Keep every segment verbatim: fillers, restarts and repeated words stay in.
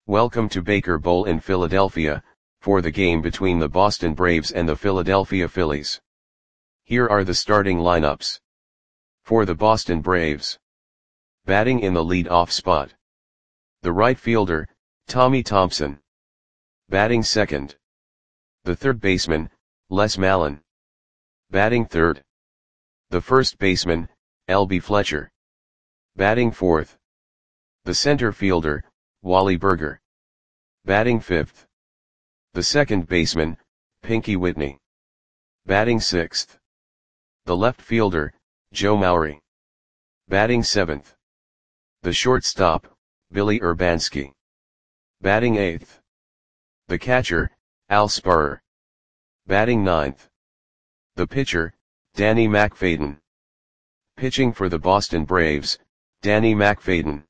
Welcome to Baker Bowl in Philadelphia, for the game between the Boston Braves and the Philadelphia Phillies. Here are the starting lineups. For the Boston Braves. Batting in the lead-off spot. The right fielder, Tommy Thompson. Batting second. The third baseman, Les Mallon. Batting third. The first baseman, L B Fletcher. Batting fourth. The center fielder, Wally Burger. Batting fifth. The second baseman, Pinky Whitney. Batting sixth. The left fielder, Joe Maury. Batting seventh. The shortstop, Billy Urbanski. Batting eighth. The catcher, Al Sparrer. Batting ninth. The pitcher, Danny McFadden. Pitching for the Boston Braves, Danny McFadden.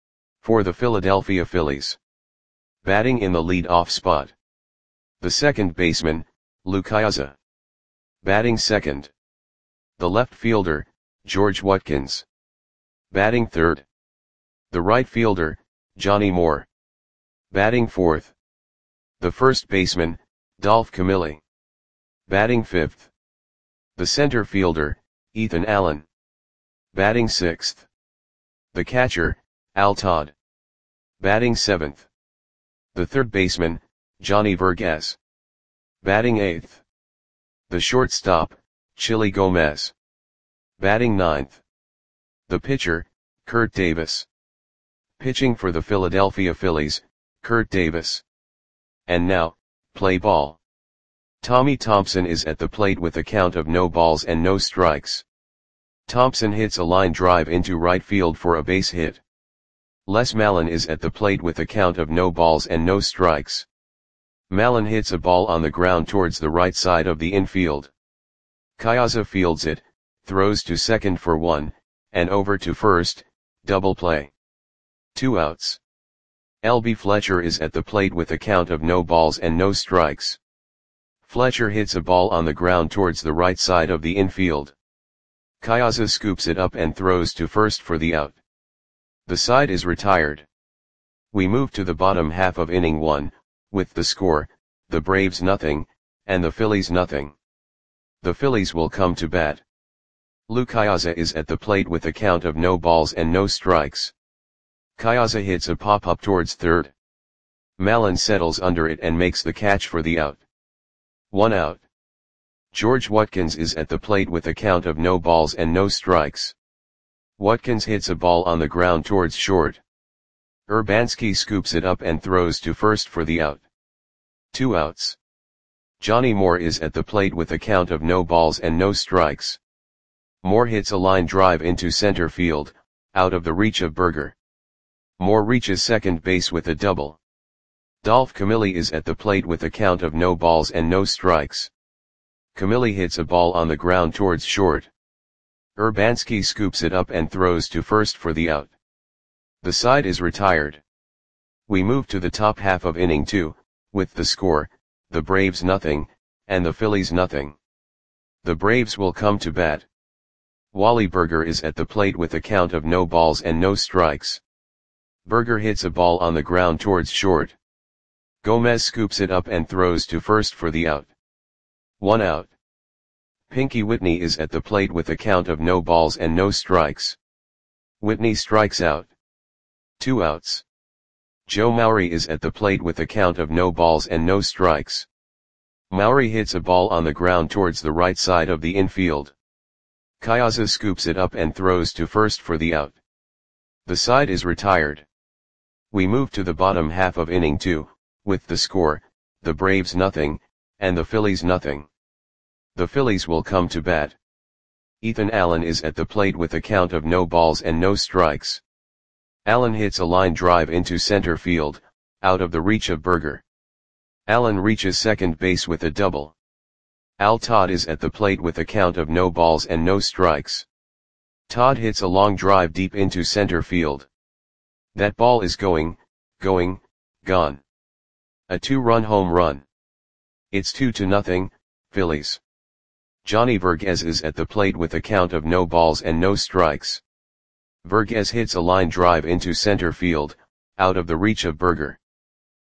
For the Philadelphia Phillies. Batting in the lead-off spot. The second baseman, Lou Ciosa. Batting second. The left fielder, George Watkins. Batting third. The right fielder, Johnny Moore. Batting fourth. The first baseman, Dolph Camilli. Batting fifth. The center fielder, Ethan Allen. Batting sixth. The catcher, Al Todd. Batting seventh. The third baseman, Johnny Vergas. Batting eighth. The shortstop, Chili Gomez. Batting ninth. The pitcher, Kurt Davis. Pitching for the Philadelphia Phillies, Kurt Davis. And now, play ball. Tommy Thompson is at the plate with a count of no balls and no strikes. Thompson hits a line drive into right field for a base hit. Les Mallon is at the plate with a count of no balls and no strikes. Mallon hits a ball on the ground towards the right side of the infield. Ciosa fields it, throws to second for one, and over to first, double play. Two outs. L B Fletcher is at the plate with a count of no balls and no strikes. Fletcher hits a ball on the ground towards the right side of the infield. Ciosa scoops it up and throws to first for the out. The side is retired. We move to the bottom half of inning one, with the score, the Braves nothing, and the Phillies nothing. The Phillies will come to bat. Lou Ciosa is at the plate with a count of no balls and no strikes. Ciosa hits a pop-up towards third. Mallon settles under it and makes the catch for the out. One out. George Watkins is at the plate with a count of no balls and no strikes. Watkins hits a ball on the ground towards short. Urbanski scoops it up and throws to first for the out. Two outs. Johnny Moore is at the plate with a count of no balls and no strikes. Moore hits a line drive into center field, out of the reach of Burger. Moore reaches second base with a double. Dolph Camilli is at the plate with a count of no balls and no strikes. Camilli hits a ball on the ground towards short. Urbanski scoops it up and throws to first for the out. The side is retired. We move to the top half of inning two, with the score, the Braves nothing, and the Phillies nothing. The Braves will come to bat. Wally Burger is at the plate with a count of no balls and no strikes. Burger hits a ball on the ground towards short. Gomez scoops it up and throws to first for the out. One out. Pinky Whitney is at the plate with a count of no balls and no strikes. Whitney strikes out. Two outs. Joe Maury is at the plate with a count of no balls and no strikes. Maury hits a ball on the ground towards the right side of the infield. Ciosa scoops it up and throws to first for the out. The side is retired. We move to the bottom half of inning two, with the score, the Braves nothing, and the Phillies nothing. The Phillies will come to bat. Ethan Allen is at the plate with a count of no balls and no strikes. Allen hits a line drive into center field, out of the reach of Burger. Allen reaches second base with a double. Al Todd is at the plate with a count of no balls and no strikes. Todd hits a long drive deep into center field. That ball is going, going, gone. A two-run home run. It's two to nothing, Phillies. Johnny Vergas is at the plate with a count of no balls and no strikes. Vergas hits a line drive into center field, out of the reach of Burger.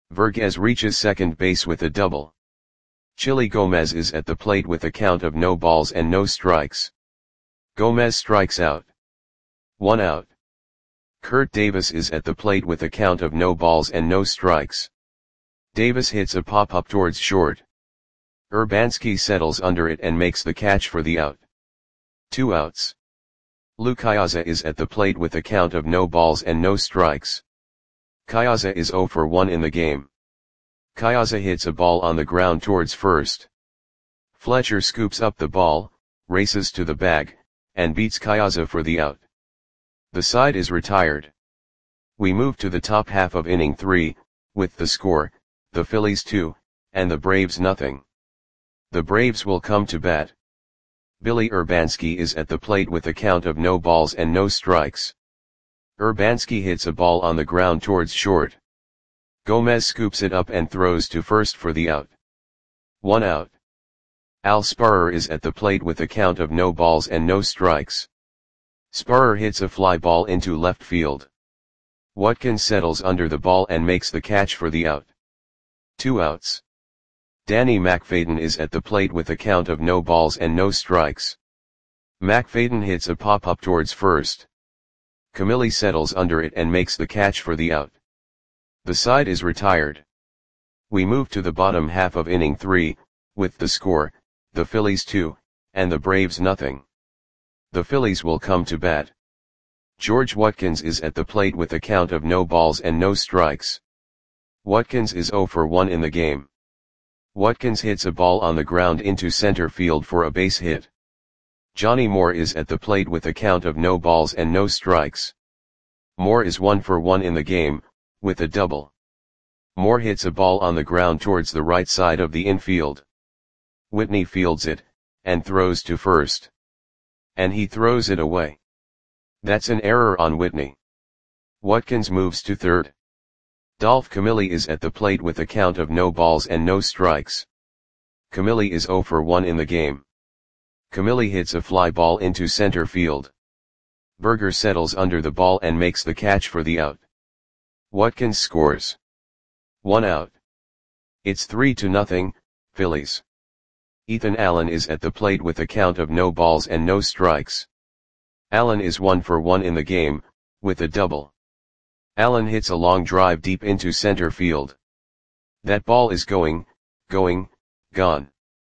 Vergez reaches second base with a double. Chili Gomez is at the plate with a count of no balls and no strikes. Gomez strikes out. One out. Kurt Davis is at the plate with a count of no balls and no strikes. Davis hits a pop-up towards short. Urbanski settles under it and makes the catch for the out. Two outs. Lou Kayaza is at the plate with a count of no balls and no strikes. Kayaza is zero for one in the game. Kayaza hits a ball on the ground towards first. Fletcher scoops up the ball, races to the bag, and beats Kayaza for the out. The side is retired. We move to the top half of inning three, with the score, the Phillies two, and the Braves nothing. The Braves will come to bat. Billy Urbanski is at the plate with a count of no balls and no strikes. Urbanski hits a ball on the ground towards short. Gomez scoops it up and throws to first for the out. One out. Al Sparrer is at the plate with a count of no balls and no strikes. Sparrer hits a fly ball into left field. Watkins settles under the ball and makes the catch for the out. Two outs. Danny McFadden is at the plate with a count of no balls and no strikes. McFadden hits a pop-up towards first. Camilli settles under it and makes the catch for the out. The side is retired. We move to the bottom half of inning three, with the score, the Phillies two, and the Braves nothing. The Phillies will come to bat. George Watkins is at the plate with a count of no balls and no strikes. Watkins is zero for one in the game. Watkins hits a ball on the ground into center field for a base hit. Johnny Moore is at the plate with a count of no balls and no strikes. Moore is one for one in the game, with a double. Moore hits a ball on the ground towards the right side of the infield. Whitney fields it, and throws to first. And he throws it away. That's an error on Whitney. Watkins moves to third. Dolph Camilli is at the plate with a count of no balls and no strikes. Camilli is zero for one in the game. Camilli hits a fly ball into center field. Berger settles under the ball and makes the catch for the out. Watkins scores. One out. It's three to nothing, Phillies. Ethan Allen is at the plate with a count of no balls and no strikes. Allen is one for one in the game, with a double. Allen hits a long drive deep into center field. That ball is going, going, gone.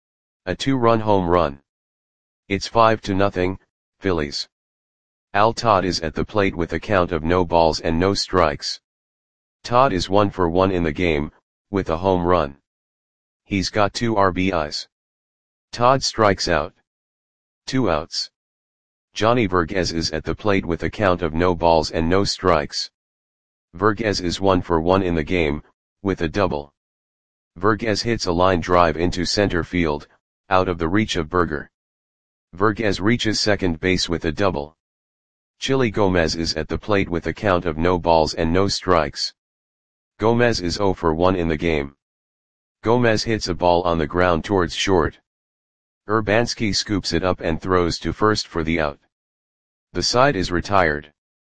A two-run home run. It's five to nothing, Phillies. Al Todd is at the plate with a count of no balls and no strikes. Todd is one for one in the game, with a home run. He's got two R B Is. Todd strikes out. Two outs. Johnny Vergez is at the plate with a count of no balls and no strikes. Vergez is one for one in the game, with a double. Vergez hits a line drive into center field, out of the reach of Berger. Vergez reaches second base with a double. Chili Gomez is at the plate with a count of no balls and no strikes. Gomez is zero for one in the game. Gomez hits a ball on the ground towards short. Urbanski scoops it up and throws to first for the out. The side is retired.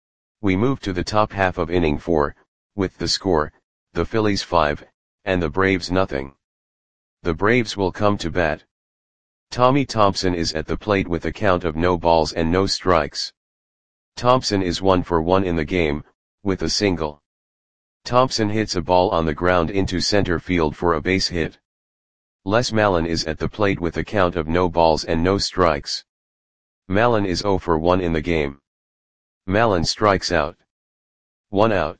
We move to the top half of inning four, with the score, the Phillies five, and the Braves nothing. The Braves will come to bat. Tommy Thompson is at the plate with a count of no balls and no strikes. Thompson is one for one in the game, with a single. Thompson hits a ball on the ground into center field for a base hit. Les Mallon is at the plate with a count of no balls and no strikes. Mallon is zero for one in the game. Mallon strikes out. One out.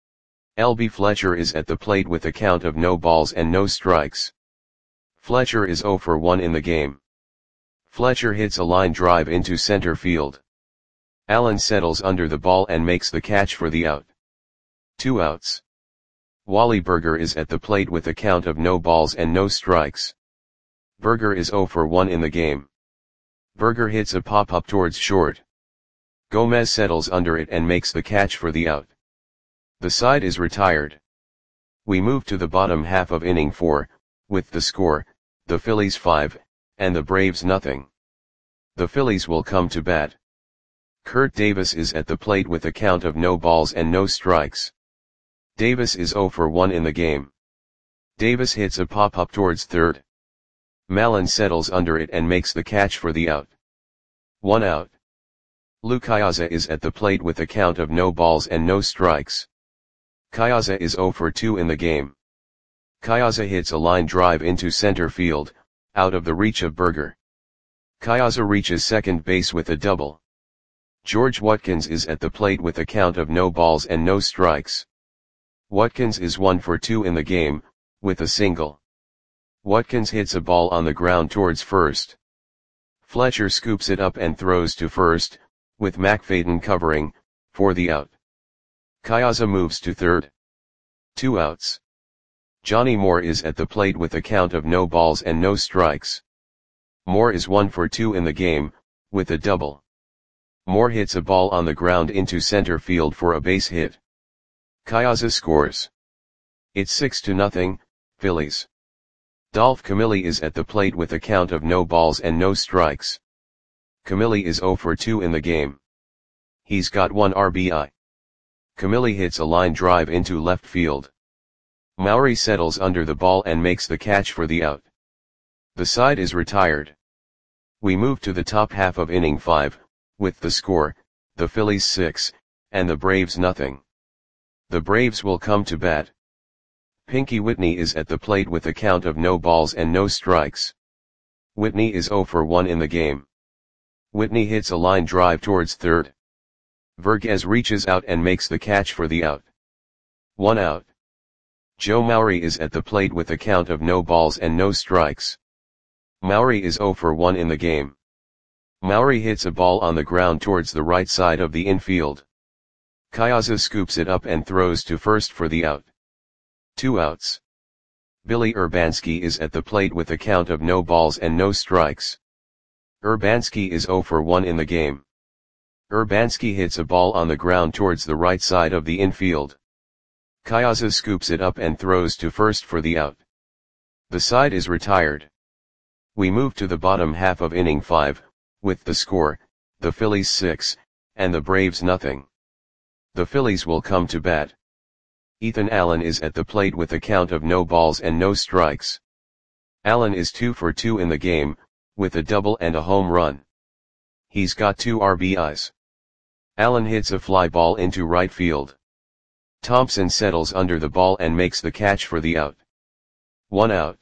L B Fletcher is at the plate with a count of no balls and no strikes. Fletcher is zero for one in the game. Fletcher hits a line drive into center field. Allen settles under the ball and makes the catch for the out. Two outs. Wally Berger is at the plate with a count of no balls and no strikes. Berger is zero for one in the game. Berger hits a pop-up towards short. Gomez settles under it and makes the catch for the out. The side is retired. We move to the bottom half of inning four, with the score, the Phillies five, and the Braves nothing. The Phillies will come to bat. Kurt Davis is at the plate with a count of no balls and no strikes. Davis is zero for one in the game. Davis hits a pop-up towards third. Mallon settles under it and makes the catch for the out. One out. Lou Kyaza is at the plate with a count of no balls and no strikes. Kyaza is zero for two in the game. Kyaza hits a line drive into center field, out of the reach of Berger. Kyaza reaches second base with a double. George Watkins is at the plate with a count of no balls and no strikes. Watkins is one for two in the game, with a single. Watkins hits a ball on the ground towards first. Fletcher scoops it up and throws to first, with McFadden covering, for the out. Kyaza moves to third. Two outs. Johnny Moore is at the plate with a count of no balls and no strikes. Moore is one for two in the game, with a double. Moore hits a ball on the ground into center field for a base hit. Kyaza scores. It's six to nothing, Phillies. Dolph Camilli is at the plate with a count of no balls and no strikes. Camilli is zero for two in the game. He's got one R B I. Camilli hits a line drive into left field. Maury settles under the ball and makes the catch for the out. The side is retired. We move to the top half of inning five, with the score, the Phillies six, and the Braves nothing. The Braves will come to bat. Pinky Whitney is at the plate with a count of no balls and no strikes. Whitney is zero for one in the game. Whitney hits a line drive towards third. Vergez reaches out and makes the catch for the out. One out. Joe Maury is at the plate with a count of no balls and no strikes. Maury is zero for one in the game. Maury hits a ball on the ground towards the right side of the infield. Kyaza scoops it up and throws to first for the out. Two outs. Billy Urbanski is at the plate with a count of no balls and no strikes. Urbanski is zero for one in the game. Urbanski hits a ball on the ground towards the right side of the infield. Kyaza scoops it up and throws to first for the out. The side is retired. We move to the bottom half of inning five, with the score, the Phillies six, and the Braves nothing. The Phillies will come to bat. Ethan Allen is at the plate with a count of no balls and no strikes. Allen is two for two in the game, with a double and a home run. He's got two R B Is. Allen hits a fly ball into right field. Thompson settles under the ball and makes the catch for the out. One out.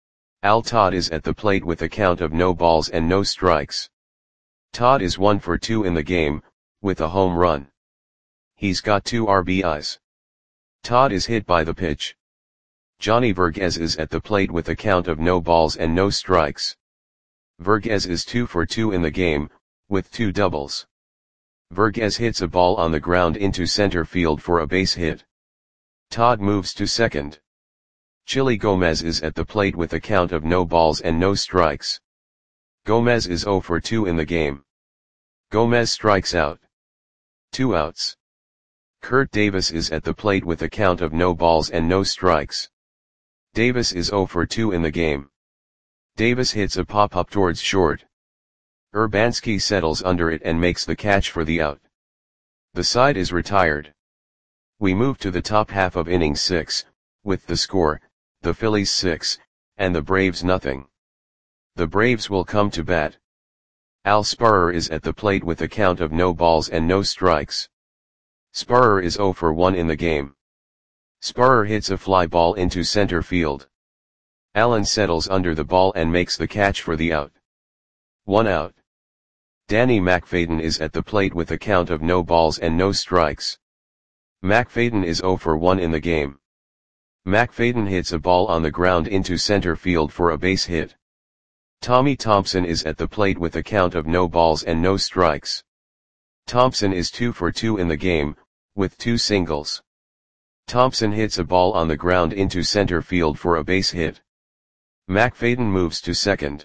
Al Todd is at the plate with a count of no balls and no strikes. Todd is one for two in the game, with a home run. He's got two R B Is. Todd is hit by the pitch. Johnny Vergez is at the plate with a count of no balls and no strikes. Vergez is two for two in the game, with two doubles. Vergez hits a ball on the ground into center field for a base hit. Todd moves to second. Chili Gomez is at the plate with a count of no balls and no strikes. Gomez is zero for two in the game. Gomez strikes out. Two outs. Kurt Davis is at the plate with a count of no balls and no strikes. Davis is zero for two in the game. Davis hits a pop-up towards short. Urbanski settles under it and makes the catch for the out. The side is retired. We move to the top half of inning six, with the score, the Phillies six, and the Braves nothing. The Braves will come to bat. Al Sparrer is at the plate with a count of no balls and no strikes. Sparrer is zero for one in the game. Sparrer hits a fly ball into center field. Allen settles under the ball and makes the catch for the out. One out. Danny McFadden is at the plate with a count of no balls and no strikes. McFadden is zero for one in the game. McFadden hits a ball on the ground into center field for a base hit. Tommy Thompson is at the plate with a count of no balls and no strikes. Thompson is two for two in the game, with two singles. Thompson hits a ball on the ground into center field for a base hit. McFadden moves to second.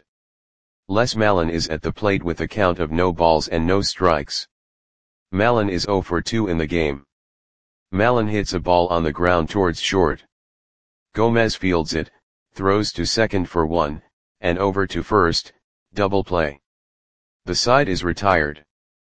Les Mallon is at the plate with a count of no balls and no strikes. Mallon is zero for two in the game. Mallon hits a ball on the ground towards short. Gomez fields it, throws to second for one, and over to first, double play. The side is retired.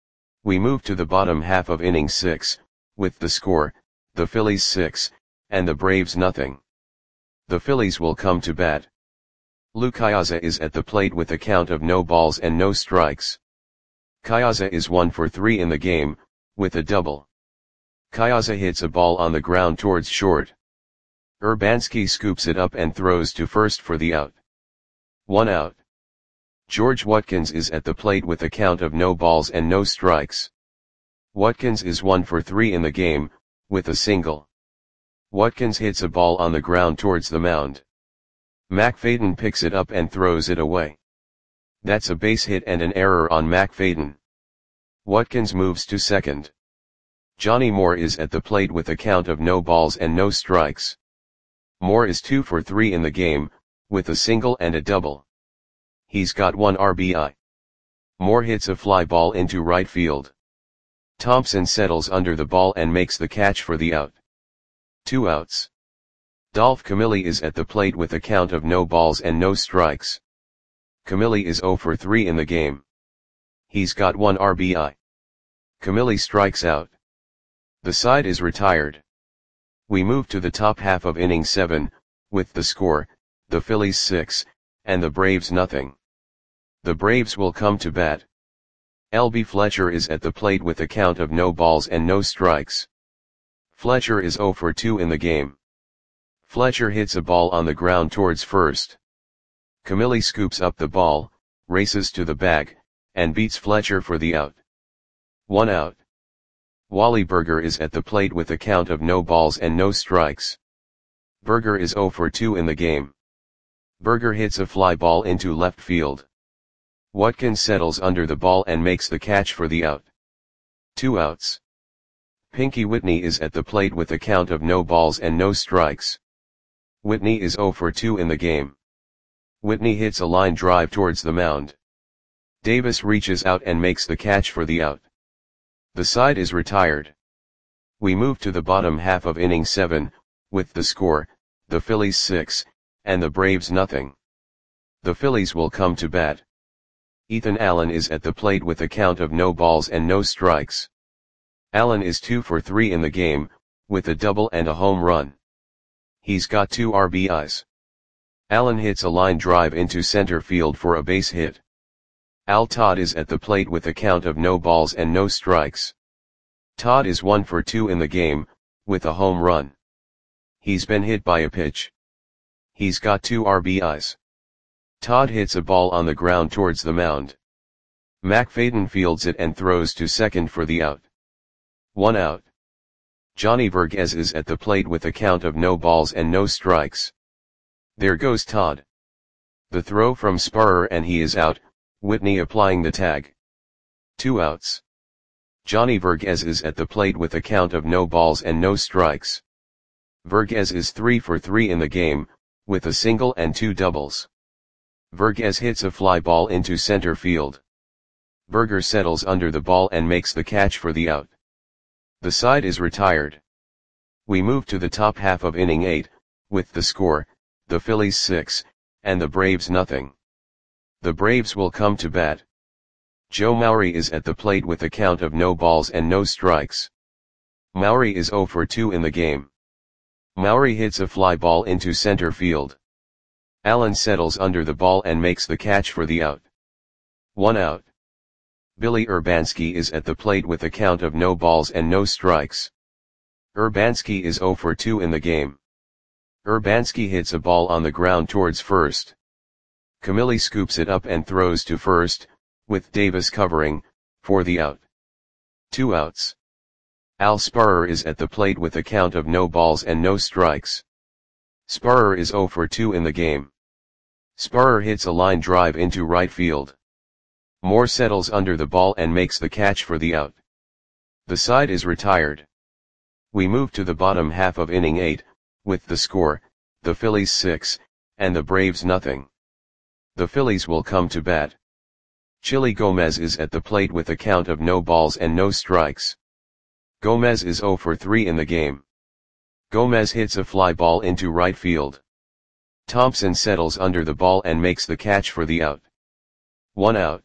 We move to the bottom half of inning six, with the score, the Phillies six, and the Braves nothing. The Phillies will come to bat. Lou Kyaza is at the plate with a count of no balls and no strikes. Kyaza is one for three in the game, with a double. Kyaza hits a ball on the ground towards short. Urbanski scoops it up and throws to first for the out. One out. George Watkins is at the plate with a count of no balls and no strikes. Watkins is one for three in the game, with a single. Watkins hits a ball on the ground towards the mound. McFadden picks it up and throws it away. That's a base hit and an error on McFadden. Watkins moves to second. Johnny Moore is at the plate with a count of no balls and no strikes. Moore is two for three in the game, with a single and a double. He's got one R B I. Moore hits a fly ball into right field. Thompson settles under the ball and makes the catch for the out. Two outs. Dolph Camilli is at the plate with a count of no balls and no strikes. Camilli is zero for three in the game. He's got one R B I. Camilli strikes out. The side is retired. We move to the top half of inning seven, with the score, the Phillies six, and the Braves nothing. The Braves will come to bat. L B Fletcher is at the plate with a count of no balls and no strikes. Fletcher is zero for two in the game. Fletcher hits a ball on the ground towards first. Camilli scoops up the ball, races to the bag, and beats Fletcher for the out. One out. Wally Burger is at the plate with a count of no balls and no strikes. Burger is zero for two in the game. Burger hits a fly ball into left field. Watkins settles under the ball and makes the catch for the out. Two outs. Pinky Whitney is at the plate with a count of no balls and no strikes. Whitney is zero for two in the game. Whitney hits a line drive towards the mound. Davis reaches out and makes the catch for the out. The side is retired. We move to the bottom half of inning seven, with the score, the Phillies six, and the Braves nothing. The Phillies will come to bat. Ethan Allen is at the plate with a count of no balls and no strikes. Allen is two for three in the game, with a double and a home run. He's got two R B Is. Allen hits a line drive into center field for a base hit. Al Todd is at the plate with a count of no balls and no strikes. Todd is one for two in the game, with a home run. He's been hit by a pitch. He's got two R B Is. Todd hits a ball on the ground towards the mound. McFadden fields it and throws to second for the out. One out. Johnny Verghese is at the plate with a count of no balls and no strikes. There goes Todd. The throw from Sparrer and he is out, Whitney applying the tag. Two outs. Johnny Verghese is at the plate with a count of no balls and no strikes. Verghese is three for three in the game, with a single and two doubles. Verghese hits a fly ball into center field. Burger settles under the ball and makes the catch for the out. The side is retired. We move to the top half of inning eight, with the score, the Phillies six, and the Braves nothing. The Braves will come to bat. Joe Maury is at the plate with a count of no balls and no strikes. Maury is zero for two in the game. Maury hits a fly ball into center field. Allen settles under the ball and makes the catch for the out. One out. Billy Urbanski is at the plate with a count of no balls and no strikes. Urbanski is zero for two in the game. Urbanski hits a ball on the ground towards first. Camilli scoops it up and throws to first, with Davis covering, for the out. Two outs. Al Sparrer is at the plate with a count of no balls and no strikes. Sparrer is zero for two in the game. Sparrer hits a line drive into right field. Moore settles under the ball and makes the catch for the out. The side is retired. We move to the bottom half of inning eight, with the score, the Phillies six, and the Braves nothing. The Phillies will come to bat. Chili Gomez is at the plate with a count of no balls and no strikes. Gomez is zero for three in the game. Gomez hits a fly ball into right field. Thompson settles under the ball and makes the catch for the out. One out.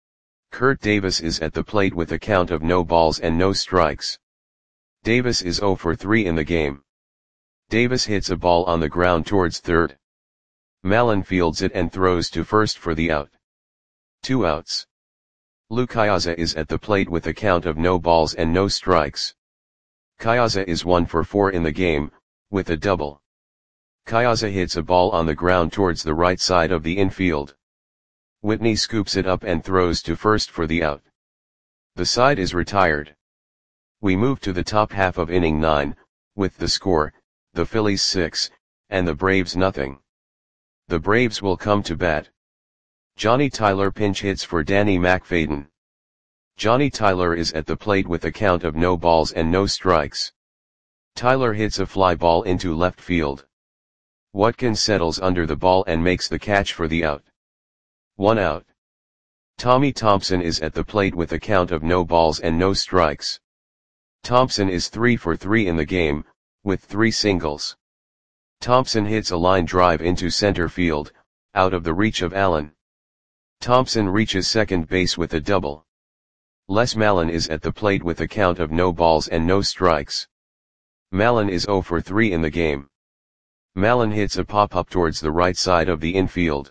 Kurt Davis is at the plate with a count of no balls and no strikes. Davis is zero for three in the game. Davis hits a ball on the ground towards third. Mallon fields it and throws to first for the out. Two outs. Lou Kyaza is at the plate with a count of no balls and no strikes. Kyaza is one for four in the game, with a double. Kyaza hits a ball on the ground towards the right side of the infield. Whitney scoops it up and throws to first for the out. The side is retired. We move to the top half of inning nine, with the score, the Phillies six, and the Braves nothing. The Braves will come to bat. Johnny Tyler pinch hits for Danny McFadden. Johnny Tyler is at the plate with a count of no balls and no strikes. Tyler hits a fly ball into left field. Watkins settles under the ball and makes the catch for the out. One out. Tommy Thompson is at the plate with a count of no balls and no strikes. Thompson is three for three in the game, with three singles. Thompson hits a line drive into center field, out of the reach of Allen. Thompson reaches second base with a double. Les Mallon is at the plate with a count of no balls and no strikes. Mallon is zero for three in the game. Mallon hits a pop-up towards the right side of the infield.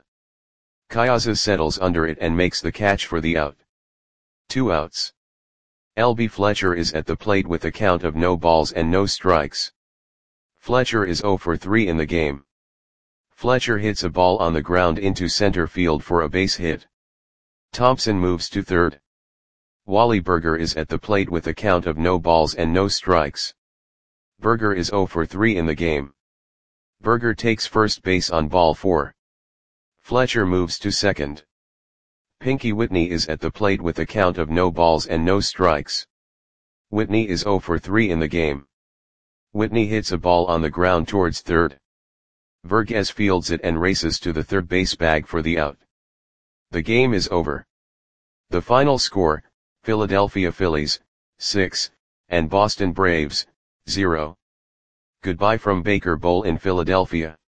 Kyaza settles under it and makes the catch for the out. Two outs. L B Fletcher is at the plate with a count of no balls and no strikes. Fletcher is zero for three in the game. Fletcher hits a ball on the ground into center field for a base hit. Thompson moves to third. Wally Berger is at the plate with a count of no balls and no strikes. Berger is zero for three in the game. Berger takes first base on ball four. Fletcher moves to second. Pinky Whitney is at the plate with a count of no balls and no strikes. Whitney is zero for three in the game. Whitney hits a ball on the ground towards third. Vergez fields it and races to the third base bag for the out. The game is over. The final score, Philadelphia Phillies, six, and Boston Braves, zero. Goodbye from Baker Bowl in Philadelphia.